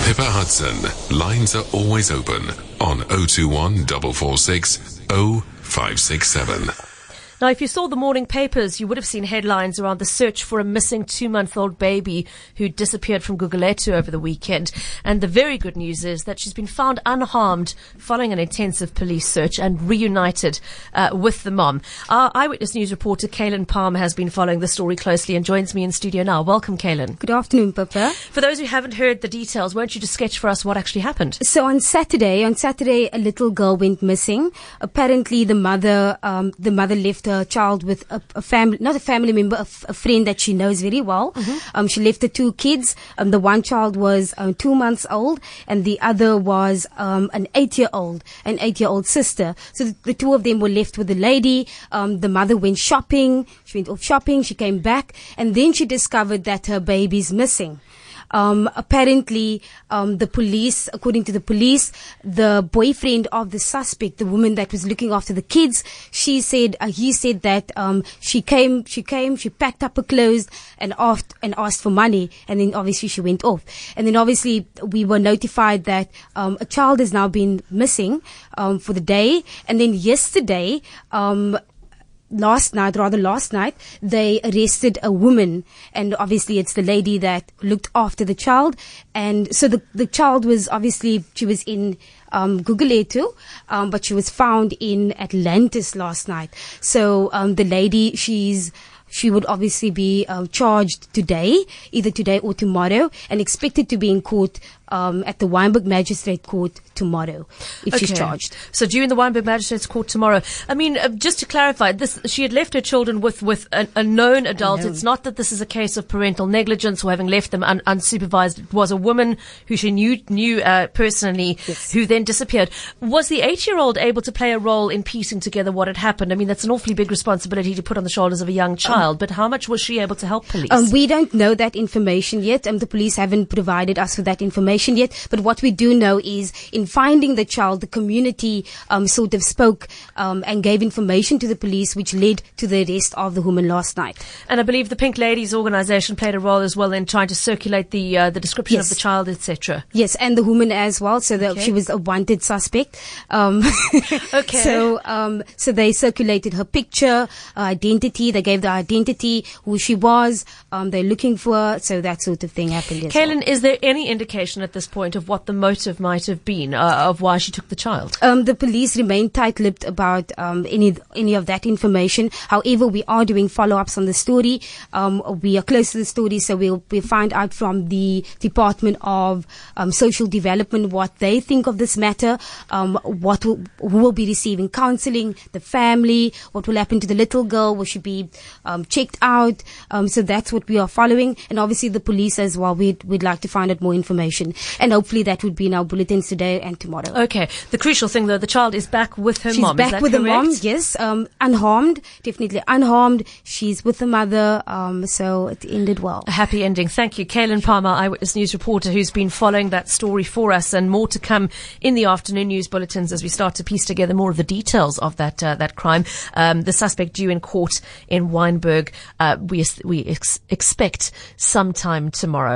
Pippa Hudson. Lines are always open on 021 446 0567. Now, if you saw the morning papers, you would have seen headlines around the search for a missing 2-month-old baby who disappeared from Gugulethu over the weekend. And the very good news is that she's been found unharmed following an intensive police search and reunited with the mom. Our Eyewitness News reporter, Kaylin Palmer, has been following the story closely and joins me in studio now. Welcome, Kaylin. Good afternoon, Pippa. For those who haven't heard the details, won't you just sketch for us what actually happened? So on Saturday, a little girl went missing. Apparently, the mother left her child with a family, not a family member, a friend that she knows very well. Mm-hmm. She left the two kids. The one child was 2 months old, and the other was an 8-year-old sister. So the two of them were left with the lady. The mother went shopping. She went off shopping. She came back, and then she discovered that her baby's missing. Apparently, the police, according to the police, the boyfriend of the suspect, the woman that was looking after the kids, he said that, she packed up her clothes and asked for money, and then obviously she went off. And then obviously we were notified that, a child has now been missing, for the day. And then yesterday, last night, they arrested a woman, and obviously it's the lady that looked after the child. And so the child was obviously, she was in Gugulethu, but she was found in Atlantis last night. So the lady, she would obviously be charged today, either today or tomorrow, and expected to be in court at the Wynberg Magistrate Court tomorrow, if she's charged. So due in the Wynberg Magistrates Court tomorrow. I mean, just to clarify, she had left her children with a known adult. It's not that this is a case of parental negligence or having left them unsupervised. It was a woman who she knew personally, yes, who then disappeared. Was the 8-year-old able to play a role in piecing together what had happened? I mean, that's an awfully big responsibility to put on the shoulders of a young child, but how much was she able to help police? We don't know that information yet. The police haven't provided us with that information yet, but what we do know is in finding the child, the community sort of spoke and gave information to the police, which led to the arrest of the woman last night. And I believe the Pink Ladies organisation played a role as well in trying to circulate the description, yes, of the child, etc. Yes, and the woman as well, so that she was a wanted suspect. Okay. So they circulated her picture, identity. They gave the identity, who she was. They're looking for her, so that sort of thing happened as Kaylin, well. Is there any indication at this point of what the motive might have been of why she took the child? The police remain tight-lipped about any of that information. However, we are doing follow-ups on the story. We are close to the story, so we'll find out from the Department of Social Development what they think of this matter, who will be receiving counselling, the family, what will happen to the little girl, will she be checked out? So that's what we are following, and obviously the police as well. We'd like to find out more information, and hopefully that would be in our bulletins today and tomorrow. Okay. The crucial thing, though, the child is back with her mom. She's back with the mom, yes. Unharmed, definitely unharmed. She's with the mother, so it ended well. A happy ending. Thank you. Kaylin Palmer, Eyewitness News reporter, who's been following that story for us, and more to come in the afternoon news bulletins as we start to piece together more of the details of that crime. The suspect due in court in Wynberg, we expect sometime tomorrow.